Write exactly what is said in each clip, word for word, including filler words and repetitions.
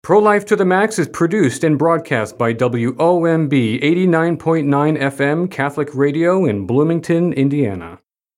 Pro-Life to the Max is produced and broadcast by W O M B eighty-nine point nine F M Catholic Radio in Bloomington, Indiana.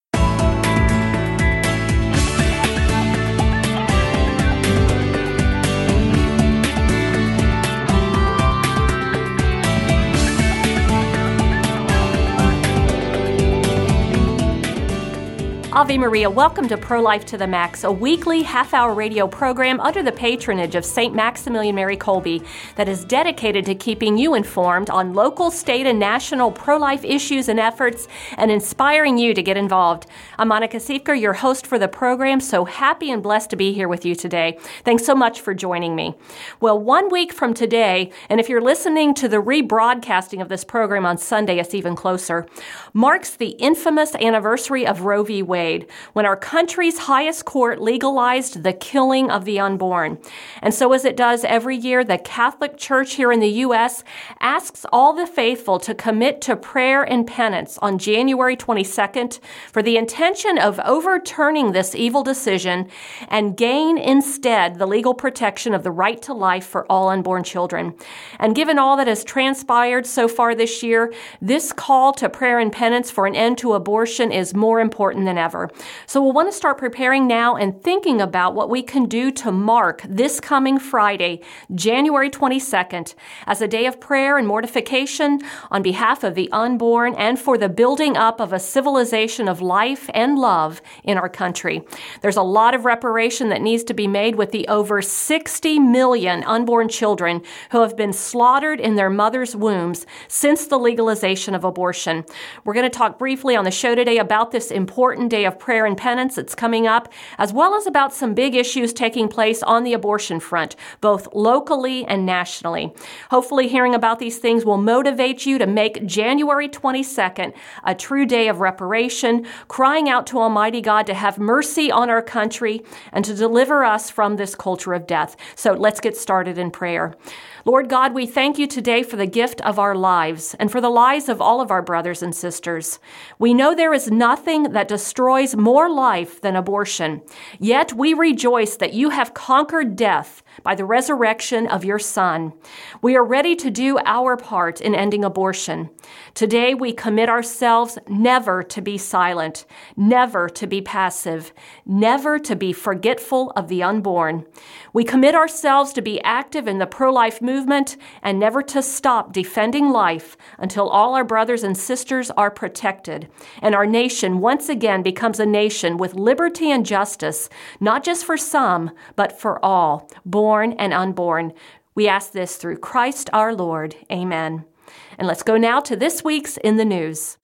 Ave Maria, welcome to Pro-Life to the Max, a weekly half-hour radio program under the patronage of Saint Maximilian Mary Kolbe that is dedicated to keeping you informed on local, state, and national pro-life issues and efforts and inspiring you to get involved. I'm Monica Siefker, your host for the program, so happy and blessed to be here with you today. Thanks so much for joining me. Well, one week from today, and if you're listening to the rebroadcasting of this program on Sunday, it's even closer, marks the infamous anniversary of Roe v. Wade, when our country's highest court legalized the killing of the unborn. And so as it does every year, the Catholic Church here in the U S asks all the faithful to commit to prayer and penance on January twenty-second for the intention of overturning this evil decision and gain instead the legal protection of the right to life for all unborn children. And given all that has transpired so far this year, this call to prayer and penance for an end to abortion is more important than ever. So we'll want to start preparing now and thinking about what we can do to mark this coming Friday, January twenty-second, as a day of prayer and mortification on behalf of the unborn and for the building up of a civilization of life and love in our country. There's a lot of reparation that needs to be made with the over sixty million unborn children who have been slaughtered in their mother's wombs since the legalization of abortion. We're going to talk briefly on the show today about this important day of prayer and penance that's coming up, as well as about some big issues taking place on the abortion front, both locally and nationally. Hopefully hearing about these things will motivate you to make January twenty-second a true day of reparation, crying out to Almighty God to have mercy on our country and to deliver us from this culture of death. So let's get started in prayer. Lord God, we thank you today for the gift of our lives and for the lives of all of our brothers and sisters. We know there is nothing that destroys more life than abortion. Yet we rejoice that you have conquered death by the resurrection of your Son. We are ready to do our part in ending abortion. Today we commit ourselves never to be silent, never to be passive, never to be forgetful of the unborn. We commit ourselves to be active in the pro-life movement and never to stop defending life until all our brothers and sisters are protected and our nation once again becomes a nation with liberty and justice, not just for some, but for all, born and unborn. We ask this through Christ our Lord. Amen. And let's go now to this week's In the News.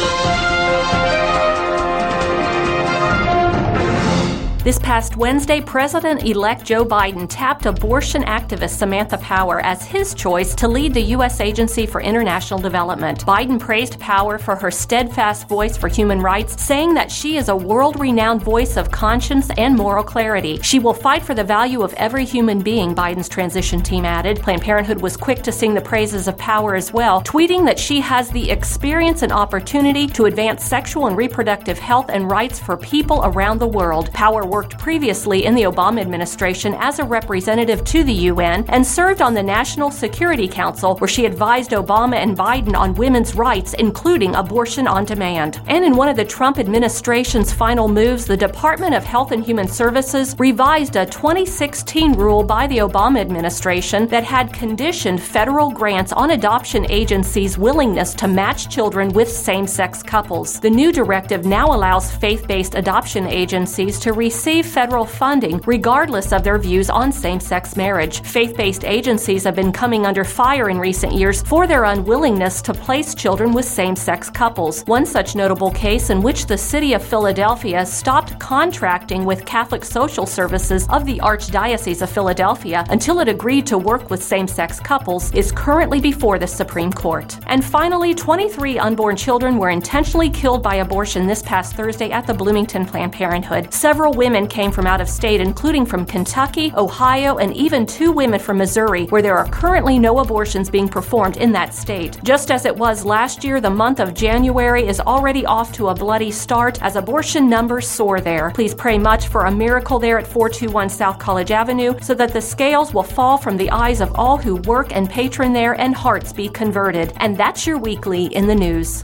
This past Wednesday, President-elect Joe Biden tapped abortion activist Samantha Power as his choice to lead the U S Agency for International Development. Biden praised Power for her steadfast voice for human rights, saying that she is a world-renowned voice of conscience and moral clarity. She will fight for the value of every human being, Biden's transition team added. Planned Parenthood was quick to sing the praises of Power as well, tweeting that she has the experience and opportunity to advance sexual and reproductive health and rights for people around the world. Power worked previously in the Obama administration as a representative to the U N and served on the National Security Council, where she advised Obama and Biden on women's rights, including abortion on demand. And in one of the Trump administration's final moves, the Department of Health and Human Services revised a twenty sixteen rule by the Obama administration that had conditioned federal grants on adoption agencies' willingness to match children with same-sex couples. The new directive now allows faith-based adoption agencies to receive federal funding regardless of their views on same-sex marriage. Faith-based agencies have been coming under fire in recent years for their unwillingness to place children with same-sex couples. One such notable case in which the city of Philadelphia stopped contracting with Catholic Social Services of the Archdiocese of Philadelphia until it agreed to work with same-sex couples is currently before the Supreme Court. And finally, twenty-three unborn children were intentionally killed by abortion this past Thursday at the Bloomington Planned Parenthood. Several women women came from out of state, including from Kentucky, Ohio, and even two women from Missouri, where there are currently no abortions being performed in that state. Just as it was last year, the month of January is already off to a bloody start as abortion numbers soar there. Please pray much for a miracle there at four two one South College Avenue so that the scales will fall from the eyes of all who work and patron there and hearts be converted. And that's your weekly in the news.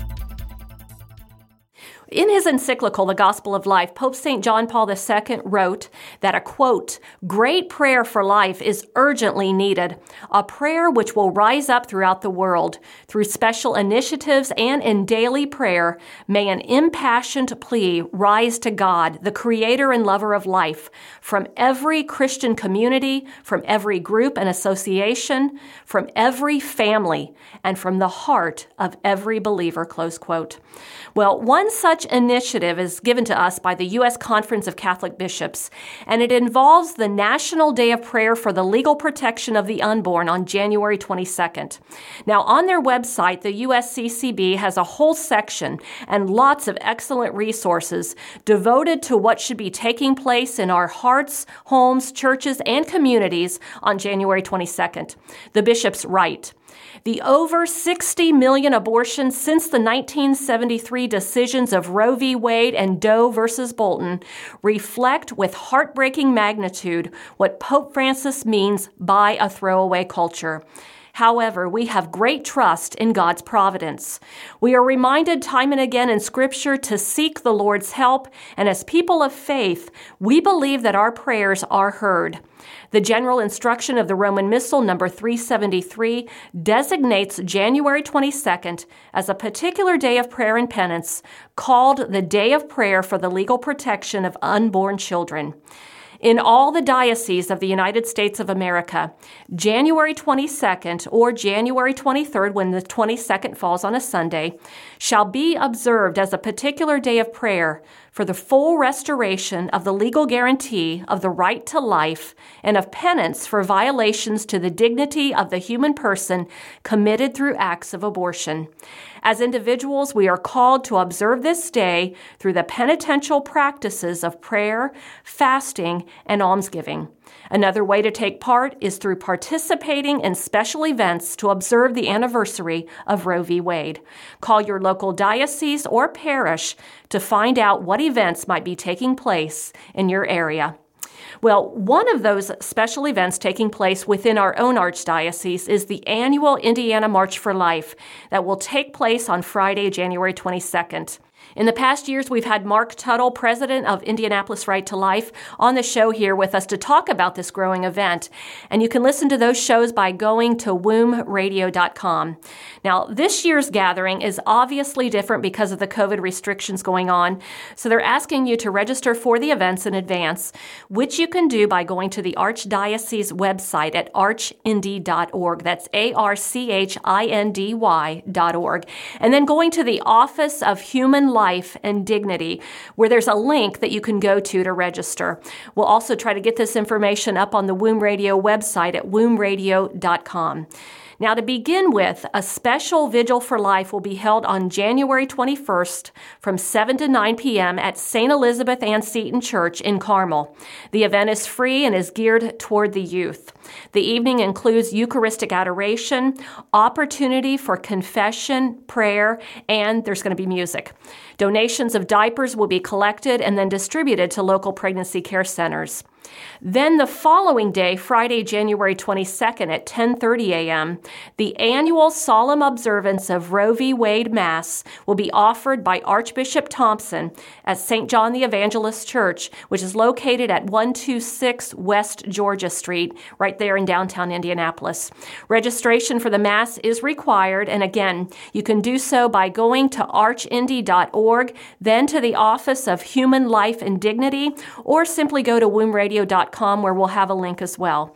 In his encyclical, The Gospel of Life, Pope Saint John Paul the Second wrote that a, quote, great prayer for life is urgently needed, a prayer which will rise up throughout the world. Through special initiatives and in daily prayer, may an impassioned plea rise to God, the creator and lover of life, from every Christian community, from every group and association, from every family, and from the heart of every believer, close quote. Well, one such initiative is given to us by the U S Conference of Catholic Bishops, and it involves the National Day of Prayer for the Legal Protection of the Unborn on January twenty-second. Now, on their website, the U S C C B has a whole section and lots of excellent resources devoted to what should be taking place in our hearts, homes, churches, and communities on January twenty-second. The bishops write, the over sixty million abortions since the nineteen seventy-three decisions of Roe v. Wade and Doe versus Bolton reflect with heartbreaking magnitude what Pope Francis means by a throwaway culture. However, we have great trust in God's providence. We are reminded time and again in Scripture to seek the Lord's help, and as people of faith, we believe that our prayers are heard. The general instruction of the Roman Missal number three seventy-three designates January twenty-second as a particular day of prayer and penance called the Day of Prayer for the Legal Protection of Unborn Children. In all the dioceses of the United States of America, January twenty-second or January twenty-third, when the twenty-second falls on a Sunday, shall be observed as a particular day of prayer for the full restoration of the legal guarantee of the right to life and of penance for violations to the dignity of the human person committed through acts of abortion. As individuals, we are called to observe this day through the penitential practices of prayer, fasting, and almsgiving. Another way to take part is through participating in special events to observe the anniversary of Roe v. Wade. Call your local diocese or parish to find out what events might be taking place in your area. Well, one of those special events taking place within our own archdiocese is the annual Indiana March for Life that will take place on Friday, January twenty-second. In the past years, we've had Mark Tuttle, president of Indianapolis Right to Life, on the show here with us to talk about this growing event. And you can listen to those shows by going to womb radio dot com. Now, this year's gathering is obviously different because of the COVID restrictions going on. So they're asking you to register for the events in advance, which you can do by going to the Archdiocese website at arch indy dot org. That's A R C H I N D Y dot org. And then going to the Office of Human Life and Dignity, where there's a link that you can go to to register. We'll also try to get this information up on the Womb Radio website at womb radio dot com. Now, to begin with, a special Vigil for Life will be held on January twenty-first from seven to nine p.m. at Saint Elizabeth Ann Seton Church in Carmel. The event is free and is geared toward the youth. The evening includes Eucharistic adoration, opportunity for confession, prayer, and there's going to be music. Donations of diapers will be collected and then distributed to local pregnancy care centers. Then the following day, Friday, January twenty-second at ten thirty a.m., the annual solemn observance of Roe v. Wade Mass will be offered by Archbishop Thompson at Saint John the Evangelist Church, which is located at one twenty-six West Georgia Street, right there in downtown Indianapolis. Registration for the Mass is required, and again, you can do so by going to arch indy dot org, then to the Office of Human Life and Dignity, or simply go to womb radio dot com where we'll have a link as well.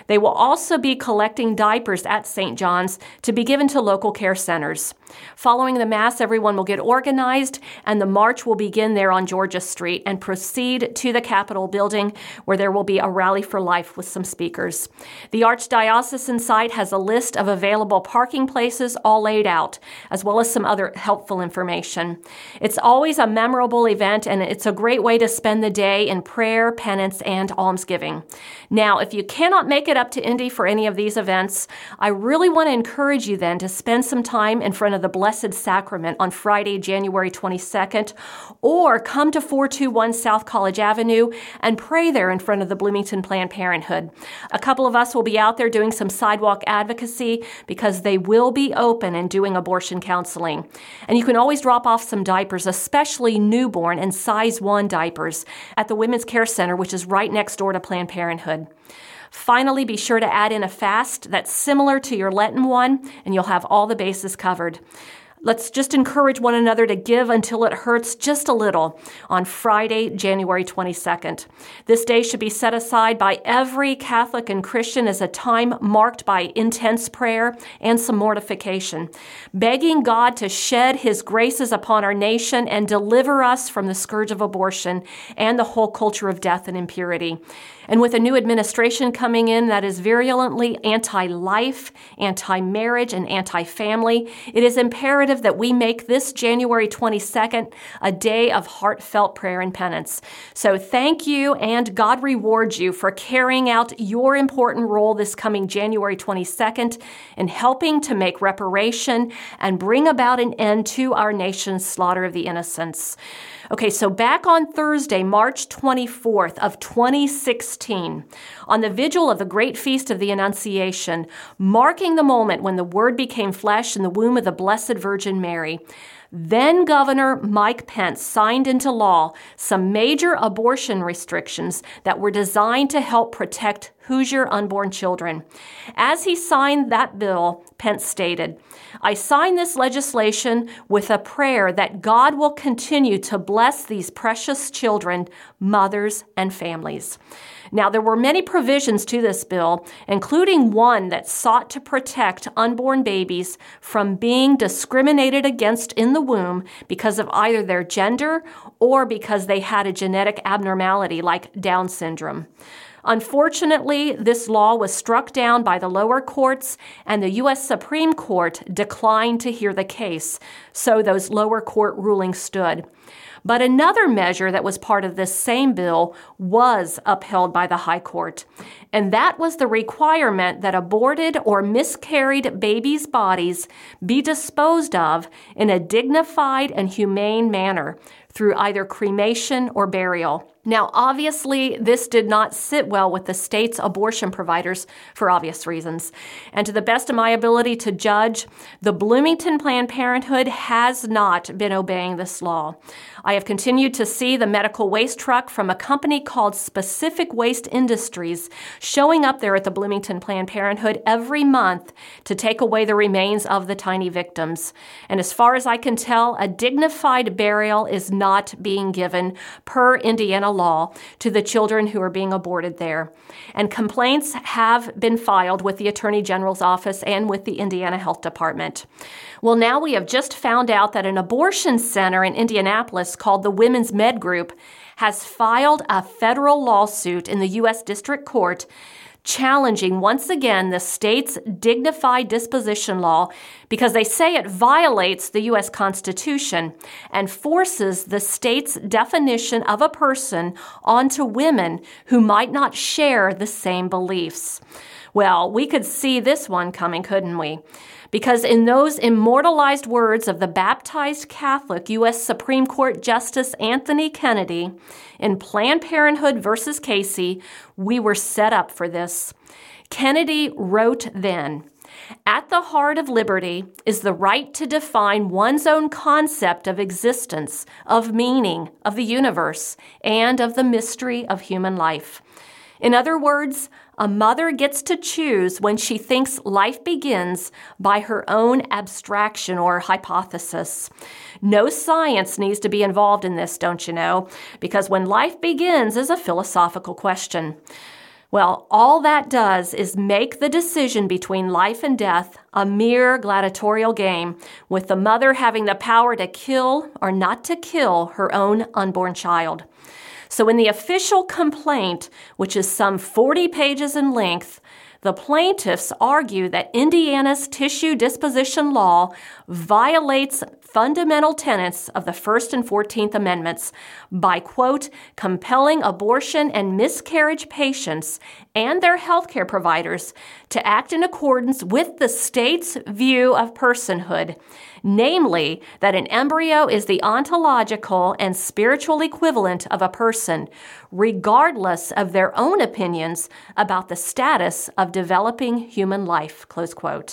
They will also be collecting diapers at Saint John's to be given to local care centers. Following the Mass, everyone will get organized, and the march will begin there on Georgia Street and proceed to the Capitol building, where there will be a rally for life with some speakers. The Archdiocesan site has a list of available parking places all laid out, as well as some other helpful information. It's always a memorable event, and it's a great way to spend the day in prayer, penance, and almsgiving. Now, if you cannot make it up to Indy for any of these events, I really want to encourage you then to spend some time in front of the Blessed Sacrament on Friday, January twenty-second, or come to four two one South College Avenue and pray there in front of the Bloomington Planned Parenthood. A couple of us will be out there doing some sidewalk advocacy because they will be open and doing abortion counseling. And you can always drop off some diapers, especially newborn and size one diapers, at the Women's Care Center, which is right next door to Planned Parenthood. Finally, be sure to add in a fast that's similar to your Lenten one, and you'll have all the bases covered. Let's just encourage one another to give until it hurts just a little on Friday, January twenty-second. This day should be set aside by every Catholic and Christian as a time marked by intense prayer and some mortification, begging God to shed His graces upon our nation and deliver us from the scourge of abortion and the whole culture of death and impurity. And with a new administration coming in that is virulently anti-life, anti-marriage, and anti-family, it is imperative that we make this January twenty-second a day of heartfelt prayer and penance. So thank you, and God reward you for carrying out your important role this coming January twenty-second in helping to make reparation and bring about an end to our nation's slaughter of the innocents. Okay, so back on Thursday, March twenty-fourth of twenty sixteen, on the vigil of the Great Feast of the Annunciation, marking the moment when the Word became flesh in the womb of the Blessed Virgin Mary, then Governor Mike Pence signed into law some major abortion restrictions that were designed to help protect Hoosier unborn children. As he signed that bill, Pence stated, "I sign this legislation with a prayer that God will continue to bless these precious children, mothers, and families." Now, there were many provisions to this bill, including one that sought to protect unborn babies from being discriminated against in the womb because of either their gender or because they had a genetic abnormality like Down syndrome. Unfortunately, this law was struck down by the lower courts, and the U S Supreme Court declined to hear the case, so those lower court rulings stood. But another measure that was part of this same bill was upheld by the High Court, and that was the requirement that aborted or miscarried babies' bodies be disposed of in a dignified and humane manner through either cremation or burial. Now, obviously, this did not sit well with the state's abortion providers for obvious reasons. And to the best of my ability to judge, the Bloomington Planned Parenthood has not been obeying this law. I have continued to see the medical waste truck from a company called Specific Waste Industries showing up there at the Bloomington Planned Parenthood every month to take away the remains of the tiny victims. And as far as I can tell, a dignified burial is not being given per Indiana law to the children who are being aborted there. And complaints have been filed with the Attorney General's office and with the Indiana Health Department. Well, now we have just found out that an abortion center in Indianapolis called the Women's Med Group has filed a federal lawsuit in the U S District Court challenging once again the state's dignified disposition law because they say it violates the U S Constitution and forces the state's definition of a person onto women who might not share the same beliefs. Well, we could see this one coming, couldn't we? Because in those immortalized words of the baptized Catholic U S Supreme Court Justice Anthony Kennedy in Planned Parenthood versus Casey, we were set up for this. Kennedy wrote then, "At the heart of liberty is the right to define one's own concept of existence, of meaning, of the universe, and of the mystery of human life. In other words, a mother gets to choose when she thinks life begins by her own abstraction or hypothesis. No science needs to be involved in this, don't you know? Because when life begins is a philosophical question. Well, all that does is make the decision between life and death a mere gladiatorial game, with the mother having the power to kill or not to kill her own unborn child. So in the official complaint, which is some forty pages in length, the plaintiffs argue that Indiana's tissue disposition law violates fundamental tenets of the First and Fourteenth Amendments by, quote, compelling abortion and miscarriage patients and their healthcare providers to act in accordance with the state's view of personhood, namely that an embryo is the ontological and spiritual equivalent of a person, regardless of their own opinions about the status of developing human life, close quote.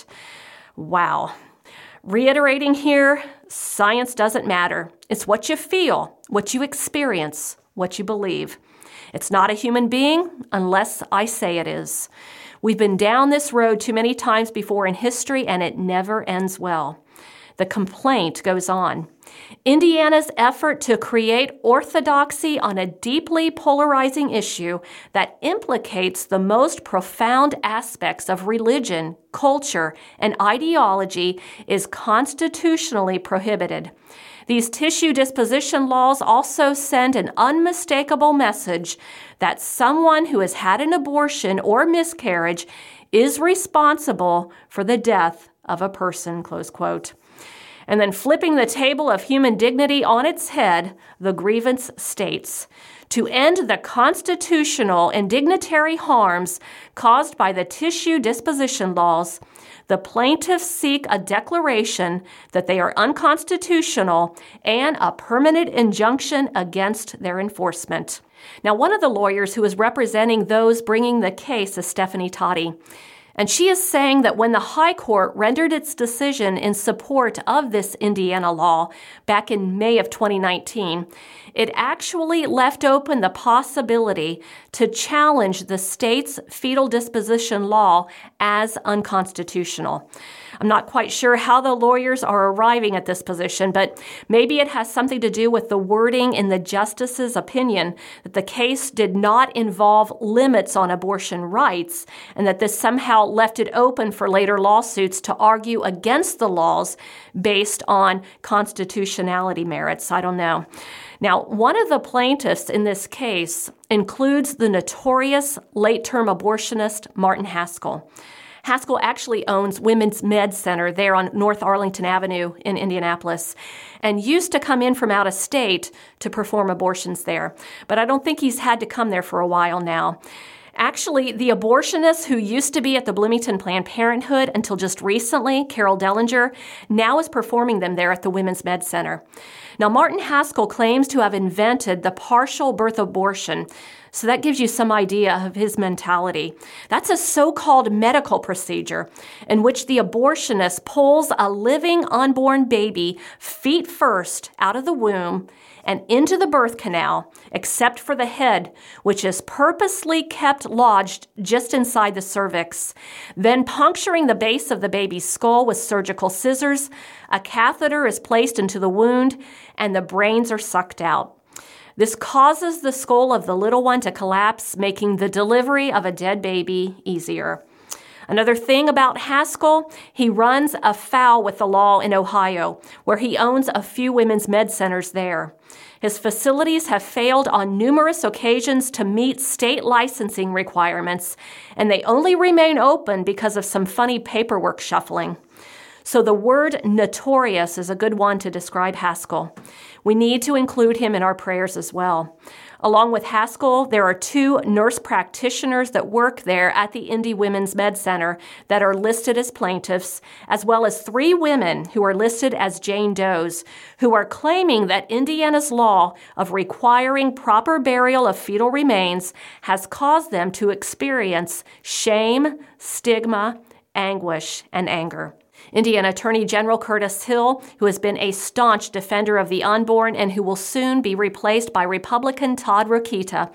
Wow. Reiterating here, science doesn't matter. It's what you feel, what you experience, what you believe. It's not a human being unless I say it is. We've been down this road too many times before in history, and it never ends well. The complaint goes on. Indiana's effort to create orthodoxy on a deeply polarizing issue that implicates the most profound aspects of religion, culture, and ideology is constitutionally prohibited. These tissue disposition laws also send an unmistakable message that someone who has had an abortion or miscarriage is responsible for the death of a person, close quote. And then flipping the table of human dignity on its head, the grievance states, to end the constitutional and dignitary harms caused by the tissue disposition laws, the plaintiffs seek a declaration that they are unconstitutional and a permanent injunction against their enforcement. Now, one of the lawyers who is representing those bringing the case is Stephanie Toddy. And she is saying that when the High Court rendered its decision in support of this Indiana law back in May of twenty nineteen, it actually left open the possibility to challenge the state's fetal disposition law as unconstitutional. I'm not quite sure how the lawyers are arriving at this position, but maybe it has something to do with the wording in the justice's opinion that the case did not involve limits on abortion rights, and that this somehow left it open for later lawsuits to argue against the laws based on constitutionality merits. I don't know. Now, one of the plaintiffs in this case includes the notorious late-term abortionist Martin Haskell. Haskell actually owns Women's Med Center there on North Arlington Avenue in Indianapolis and used to come in from out of state to perform abortions there. But I don't think he's had to come there for a while now. Actually, the abortionist who used to be at the Bloomington Planned Parenthood until just recently, Carol Dellinger, now is performing them there at the Women's Med Center. Now, Martin Haskell claims to have invented the partial birth abortion, so that gives you some idea of his mentality. That's a so-called medical procedure in which the abortionist pulls a living unborn baby feet first out of the womb and into the birth canal, except for the head, which is purposely kept lodged just inside the cervix. Then puncturing the base of the baby's skull with surgical scissors, a catheter is placed into the wound, and the brains are sucked out. This causes the skull of the little one to collapse, making the delivery of a dead baby easier. Another thing about Haskell, he runs afoul with the law in Ohio, where he owns a few women's med centers there. His facilities have failed on numerous occasions to meet state licensing requirements, and they only remain open because of some funny paperwork shuffling. So the word notorious is a good one to describe Haskell. We need to include him in our prayers as well. Along with Haskell, there are two nurse practitioners that work there at the Indy Women's Med Center that are listed as plaintiffs, as well as three women who are listed as Jane Does, who are claiming that Indiana's law of requiring proper burial of fetal remains has caused them to experience shame, stigma, anguish, and anger. Indiana Attorney General Curtis Hill, who has been a staunch defender of the unborn and who will soon be replaced by Republican Todd Rokita,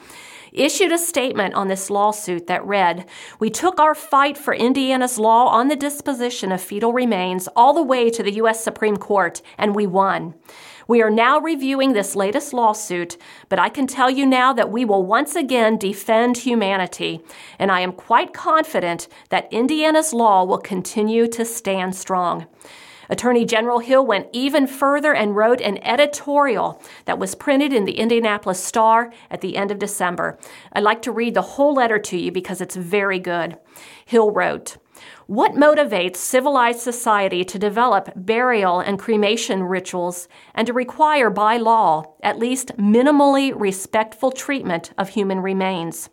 issued a statement on this lawsuit that read, "We took our fight for Indiana's law on the disposition of fetal remains all the way to the U S Supreme Court, and we won. We are now reviewing this latest lawsuit, but I can tell you now that we will once again defend humanity, and I am quite confident that Indiana's law will continue to stand strong." Attorney General Hill went even further and wrote an editorial that was printed in the Indianapolis Star at the end of December. I'd like to read the whole letter to you because it's very good. Hill wrote, "What motivates civilized society to develop burial and cremation rituals and to require by law at least minimally respectful treatment of human remains?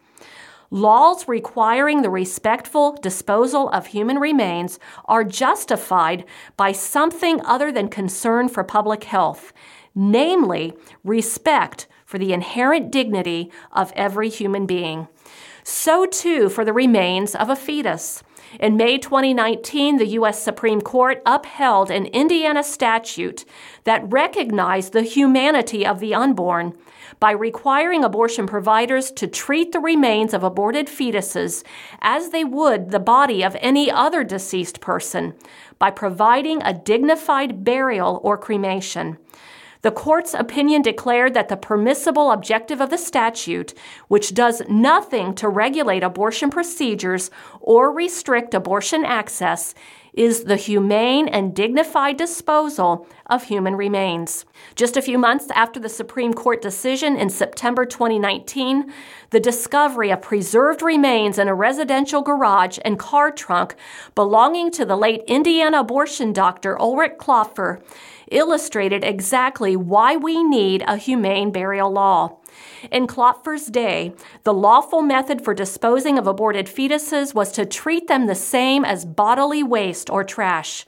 Laws requiring the respectful disposal of human remains are justified by something other than concern for public health, namely respect for the inherent dignity of every human being. So too for the remains of a fetus. In May twenty nineteen, the U S Supreme Court upheld an Indiana statute that recognized the humanity of the unborn by requiring abortion providers to treat the remains of aborted fetuses as they would the body of any other deceased person by providing a dignified burial or cremation. The court's opinion declared that the permissible objective of the statute, which does nothing to regulate abortion procedures or restrict abortion access, is the humane and dignified disposal of human remains. Just a few months after the Supreme Court decision in September twenty nineteen, the discovery of preserved remains in a residential garage and car trunk belonging to the late Indiana abortion doctor Ulrich Klopfer illustrated exactly why we need a humane burial law. In Klopfer's day, the lawful method for disposing of aborted fetuses was to treat them the same as bodily waste or trash.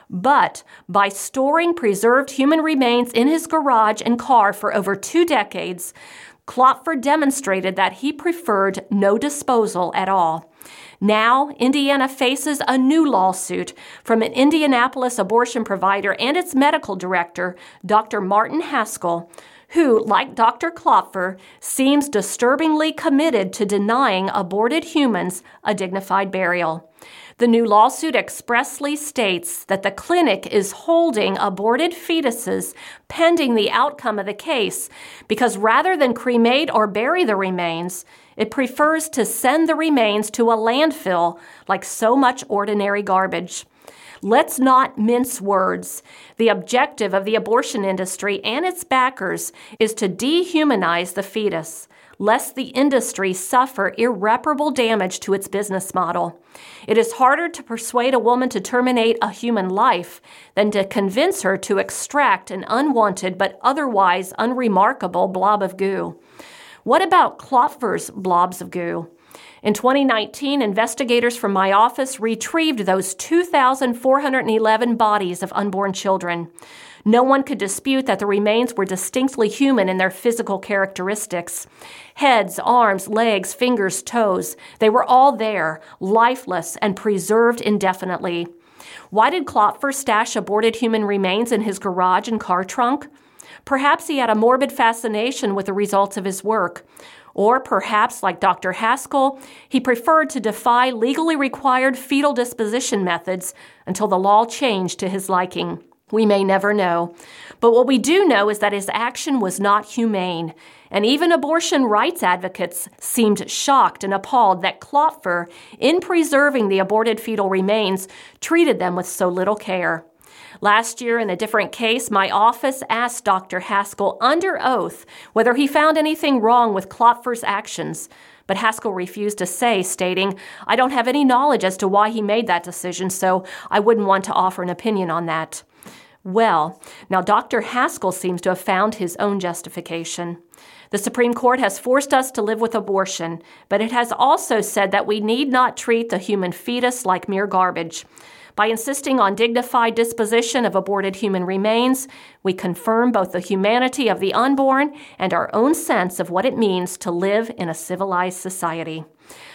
But by storing preserved human remains in his garage and car for over two decades, Klopfer demonstrated that he preferred no disposal at all. Now, Indiana faces a new lawsuit from an Indianapolis abortion provider and its medical director, Doctor Martin Haskell, who, like Doctor Klopfer, seems disturbingly committed to denying aborted humans a dignified burial. The new lawsuit expressly states that the clinic is holding aborted fetuses pending the outcome of the case because rather than cremate or bury the remains, it prefers to send the remains to a landfill like so much ordinary garbage. Let's not mince words. The objective of the abortion industry and its backers is to dehumanize the fetus, lest the industry suffer irreparable damage to its business model. It is harder to persuade a woman to terminate a human life than to convince her to extract an unwanted but otherwise unremarkable blob of goo. What about Klopfer's blobs of goo? In twenty nineteen, investigators from my office retrieved those two thousand four hundred eleven bodies of unborn children. No one could dispute that the remains were distinctly human in their physical characteristics. Heads, arms, legs, fingers, toes, they were all there, lifeless and preserved indefinitely. Why did Klopfer stash aborted human remains in his garage and car trunk? Perhaps he had a morbid fascination with the results of his work. Or perhaps, like Doctor Haskell, he preferred to defy legally required fetal disposition methods until the law changed to his liking. We may never know. But what we do know is that his action was not humane, and even abortion rights advocates seemed shocked and appalled that Klopfer, in preserving the aborted fetal remains, treated them with so little care. Last year, in a different case, my office asked Doctor Haskell under oath whether he found anything wrong with Klopfer's actions, but Haskell refused to say, stating, "I don't have any knowledge as to why he made that decision, so I wouldn't want to offer an opinion on that." Well, now Doctor Haskell seems to have found his own justification. The Supreme Court has forced us to live with abortion, but it has also said that we need not treat the human fetus like mere garbage. By insisting on dignified disposition of aborted human remains, we confirm both the humanity of the unborn and our own sense of what it means to live in a civilized society.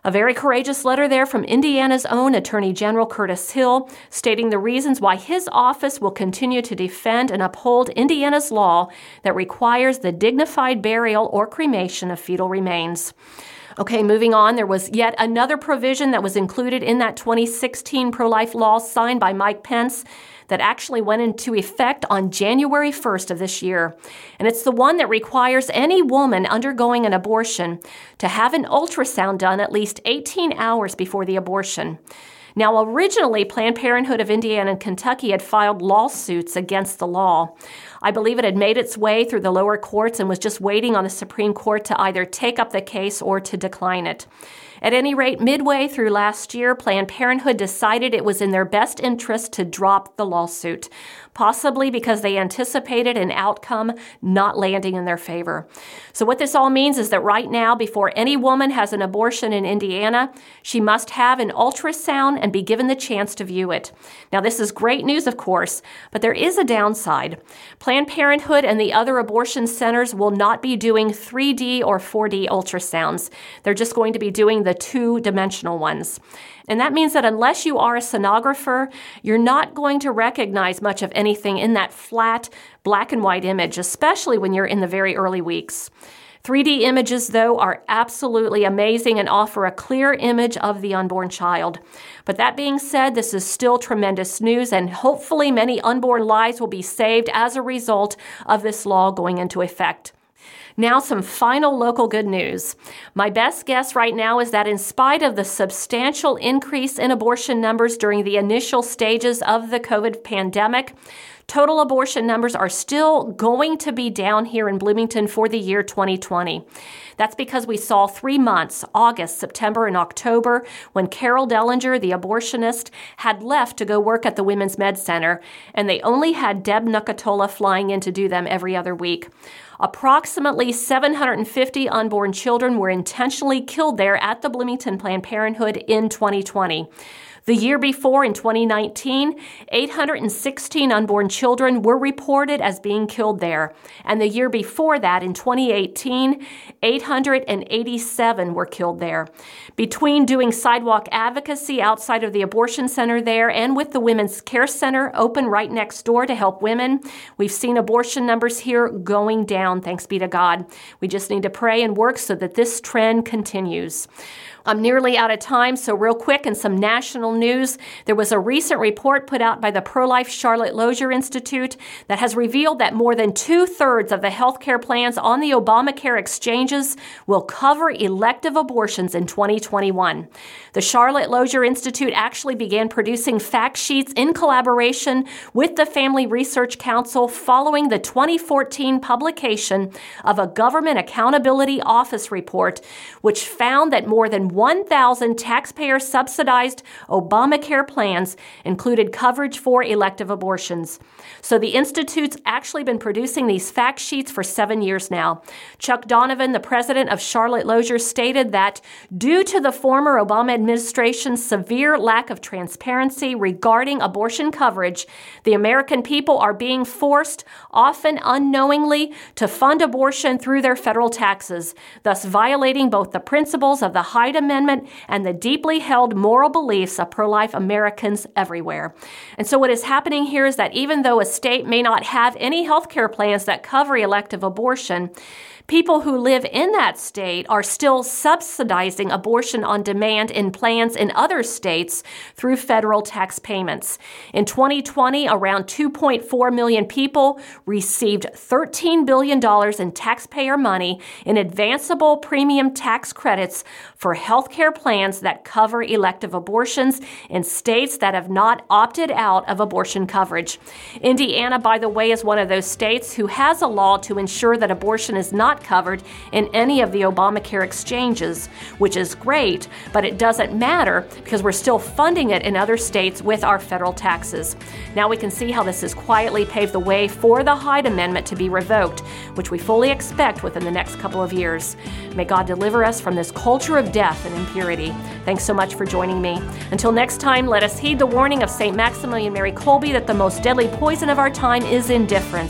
A very courageous letter there from Indiana's own Attorney General Curtis Hill, stating the reasons why his office will continue to defend and uphold Indiana's law that requires the dignified burial or cremation of fetal remains. Okay, moving on, there was yet another provision that was included in that twenty sixteen pro-life law signed by Mike Pence that actually went into effect on January first of this year. And it's the one that requires any woman undergoing an abortion to have an ultrasound done at least eighteen hours before the abortion. Now, originally, Planned Parenthood of Indiana and Kentucky had filed lawsuits against the law. I believe it had made its way through the lower courts and was just waiting on the Supreme Court to either take up the case or to decline it. At any rate, midway through last year, Planned Parenthood decided it was in their best interest to drop the lawsuit, possibly because they anticipated an outcome not landing in their favor. So what this all means is that right now, before any woman has an abortion in Indiana, she must have an ultrasound and be given the chance to view it. Now, this is great news, of course, but there is a downside. Planned Parenthood and the other abortion centers will not be doing three D or four D ultrasounds. They're just going to be doing the two-dimensional ones. And that means that unless you are a sonographer, you're not going to recognize much of anything in that flat black and white image, especially when you're in the very early weeks. three D images, though, are absolutely amazing and offer a clear image of the unborn child. But that being said, this is still tremendous news, and hopefully many unborn lives will be saved as a result of this law going into effect. Now, some final local good news. My best guess right now is that in spite of the substantial increase in abortion numbers during the initial stages of the COVID pandemic, total abortion numbers are still going to be down here in Bloomington for the year twenty twenty. That's because we saw three months, August, September, and October, when Carol Dellinger, the abortionist, had left to go work at the Women's Med Center, and they only had Deb Nucatola flying in to do them every other week. Approximately seven hundred fifty unborn children were intentionally killed there at the Bloomington Planned Parenthood in twenty twenty. The year before, in twenty nineteen, eight hundred sixteen unborn children were reported as being killed there. And the year before that, in twenty eighteen, eight hundred eighty-seven were killed there. Between doing sidewalk advocacy outside of the abortion center there and with the Women's Care Center open right next door to help women, we've seen abortion numbers here going down, thanks be to God. We just need to pray and work so that this trend continues. I'm nearly out of time, so real quick, in some national news, there was a recent report put out by the Pro-Life Charlotte Lozier Institute that has revealed that more than two-thirds of the healthcare plans on the Obamacare exchanges will cover elective abortions in twenty twenty-one. The Charlotte Lozier Institute actually began producing fact sheets in collaboration with the Family Research Council following the twenty fourteen publication of a Government Accountability Office report, which found that more than one thousand taxpayer-subsidized Obamacare plans included coverage for elective abortions. So the Institute's actually been producing these fact sheets for seven years now. Chuck Donovan, the president of Charlotte Lozier, stated that due to the former Obama administration's severe lack of transparency regarding abortion coverage, the American people are being forced, often unknowingly, to fund abortion through their federal taxes, thus violating both the principles of the Hyde Amendment and the deeply held moral beliefs of pro-life Americans everywhere. And so what is happening here is that even though a state may not have any health care plans that cover elective abortion, people who live in that state are still subsidizing abortion on demand in plans in other states through federal tax payments. In twenty twenty, around two point four million people received thirteen billion dollars in taxpayer money in advanceable premium tax credits for health care plans that cover elective abortions in states that have not opted out of abortion coverage. Indiana, by the way, is one of those states who has a law to ensure that abortion is not covered in any of the Obamacare exchanges, which is great, but it doesn't matter because we're still funding it in other states with our federal taxes. Now we can see how this has quietly paved the way for the Hyde Amendment to be revoked, which we fully expect within the next couple of years. May God deliver us from this culture of death and impurity. Thanks so much for joining me. Until next time, let us heed the warning of Saint Maximilian Mary Kolbe that the most deadly poison of our time is indifference.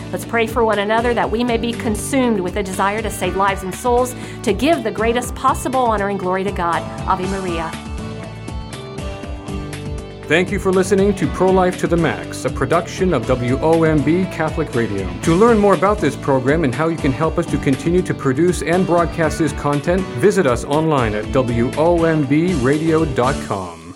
Let's pray for one another that we may be consumed with a desire to save lives and souls, to give the greatest possible honor and glory to God. Ave Maria. Thank you for listening to Pro-Life to the Max, a production of W O M B Catholic Radio. To learn more about this program and how you can help us to continue to produce and broadcast this content, visit us online at W O M B radio dot com.